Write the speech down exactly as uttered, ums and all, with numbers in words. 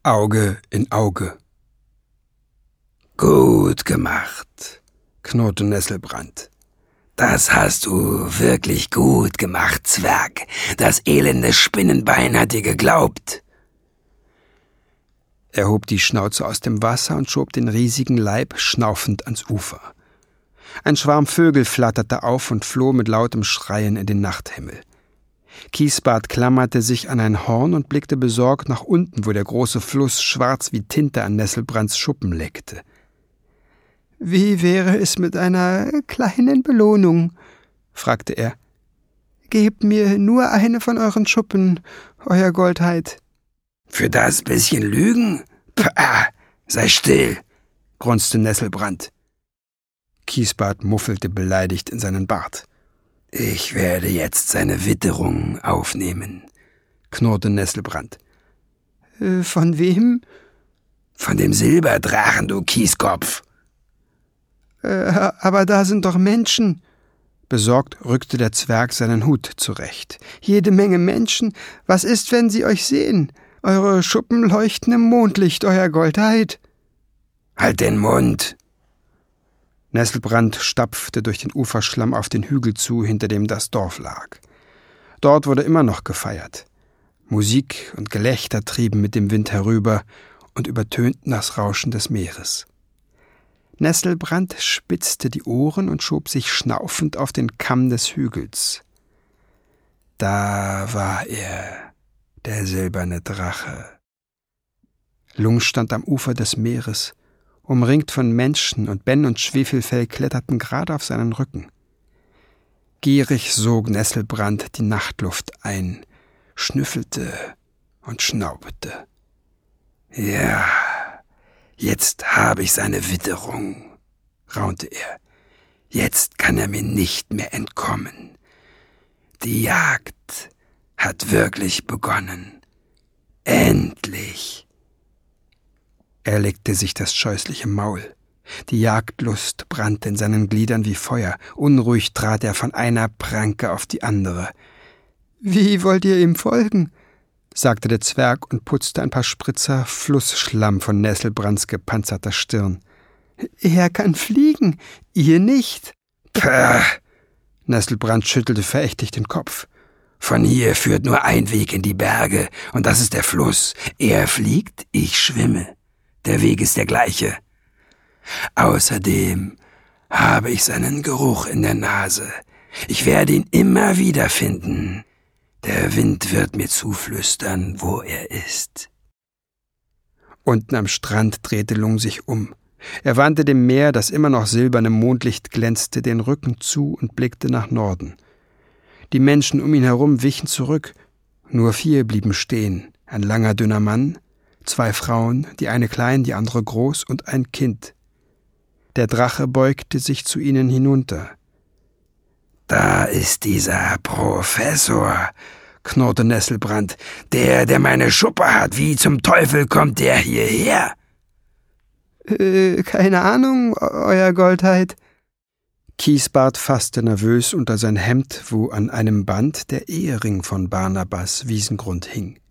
Auge in Auge. »Gut gemacht«, knurrte Nesselbrand. »Das hast du wirklich gut gemacht, Zwerg. Das elende Spinnenbein hat dir geglaubt.« Er hob die Schnauze aus dem Wasser und schob den riesigen Leib schnaufend ans Ufer. Ein Schwarm Vögel flatterte auf und floh mit lautem Schreien in den Nachthimmel. Kiesbart klammerte sich an ein Horn und blickte besorgt nach unten, wo der große Fluss schwarz wie Tinte an Nesselbrands Schuppen leckte. »Wie wäre es mit einer kleinen Belohnung?« fragte er. »Gebt mir nur eine von euren Schuppen, Euer Goldheit.« »Für das bisschen Lügen? Pah, sei still«, grunzte Nesselbrand. Kiesbart muffelte beleidigt in seinen Bart. »Ich werde jetzt seine Witterung aufnehmen«, knurrte Nesselbrand. Äh, »Von wem?« »Von dem Silberdrachen, du Kieskopf.« Äh, aber da sind doch Menschen.« Besorgt rückte der Zwerg seinen Hut zurecht. »Jede Menge Menschen. Was ist, wenn sie euch sehen? Eure Schuppen leuchten im Mondlicht, Euer Goldheit.« »Halt den Mund!« Nesselbrand stapfte durch den Uferschlamm auf den Hügel zu, hinter dem das Dorf lag. Dort wurde immer noch gefeiert. Musik und Gelächter trieben mit dem Wind herüber und übertönten das Rauschen des Meeres. Nesselbrand spitzte die Ohren und schob sich schnaufend auf den Kamm des Hügels. Da war er, der silberne Drache. Lung stand am Ufer des Meeres, umringt von Menschen, und Ben und Schwefelfell kletterten gerade auf seinen Rücken. Gierig sog Nesselbrand die Nachtluft ein, schnüffelte und schnaubete. »Ja, jetzt habe ich seine Witterung«, raunte er. »Jetzt kann er mir nicht mehr entkommen. Die Jagd hat wirklich begonnen. Endlich!« Er leckte sich das scheußliche Maul. Die Jagdlust brannte in seinen Gliedern wie Feuer. Unruhig trat er von einer Pranke auf die andere. »Wie wollt ihr ihm folgen?« sagte der Zwerg und putzte ein paar Spritzer Flussschlamm von Nesselbrands gepanzerter Stirn. »Er kann fliegen, ihr nicht.« »Pah!« Nesselbrand schüttelte verächtlich den Kopf. »Von hier führt nur ein Weg in die Berge, und das ist der Fluss. Er fliegt, ich schwimme. Der Weg ist der gleiche. Außerdem habe ich seinen Geruch in der Nase. Ich werde ihn immer wieder finden. Der Wind wird mir zuflüstern, wo er ist.« Unten am Strand drehte Lung sich um. Er wandte dem Meer, das immer noch silbernem Mondlicht glänzte, den Rücken zu und blickte nach Norden. Die Menschen um ihn herum wichen zurück. Nur vier blieben stehen: ein langer, dünner Mann, zwei Frauen, die eine klein, die andere groß, und ein Kind. Der Drache beugte sich zu ihnen hinunter. »Da ist dieser Professor«, knurrte Nesselbrand. »Der, der meine Schuppe hat. Wie zum Teufel kommt der hierher?« Äh, keine Ahnung, Euer Goldheit.« Kiesbart fasste nervös unter sein Hemd, wo an einem Band der Ehering von Barnabas Wiesengrund hing.